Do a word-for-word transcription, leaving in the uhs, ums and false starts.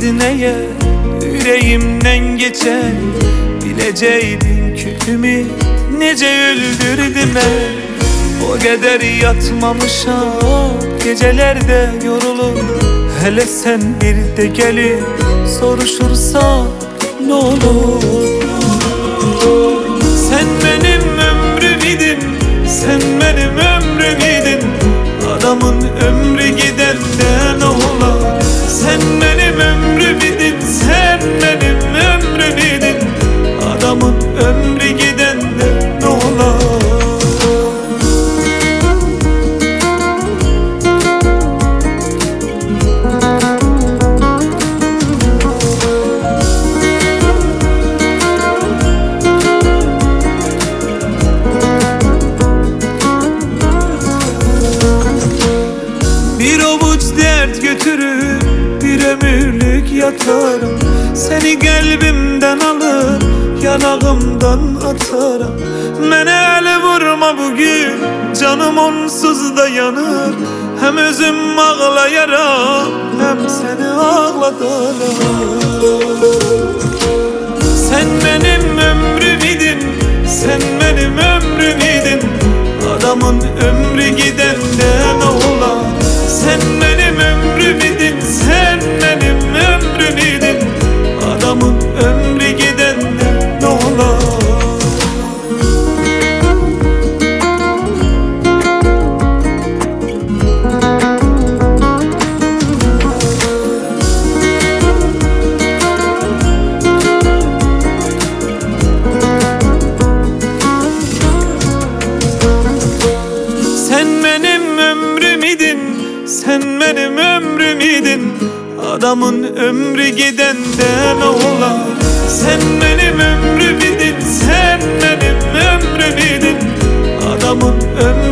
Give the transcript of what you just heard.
neye yüreğimden geçer? Bileceydin ki ümit nece öldürdü ben. O kadar yatmamışam, gecelerde yorulur. Hele sen bir de gelip soruşursan ne olur? Sen benim ömrüm idin, sen benim ömrüm idin. Adamın ömrü gidende ne ola? Sen benim ömrüm idin, sen benim ömrüm idin. Adamın ömrü gidende ne ola? Bir avuç dert götürür, bir ömürlük yatarım. Seni kalbimden alır, yanağımdan atarım. Mene ele vurma bugün, canım onsuz da yanır. Hem özüm ağlayarak, hem seni ağlatarak. Sen benim ömrüm idin, sen benim ömrüm idin. Adamın ömrü gidende ne ola? Sen benim ömrüm idin, sen benim ömrüm idin. Adamın ömrü gidende ne ola? Sen benim ömrüm idin, sen benim ömrüm idin. Adamın ömrü gidende ne ola? Sen benim ömrüm idin, sen benim ömrüm idin. Adamın ömrü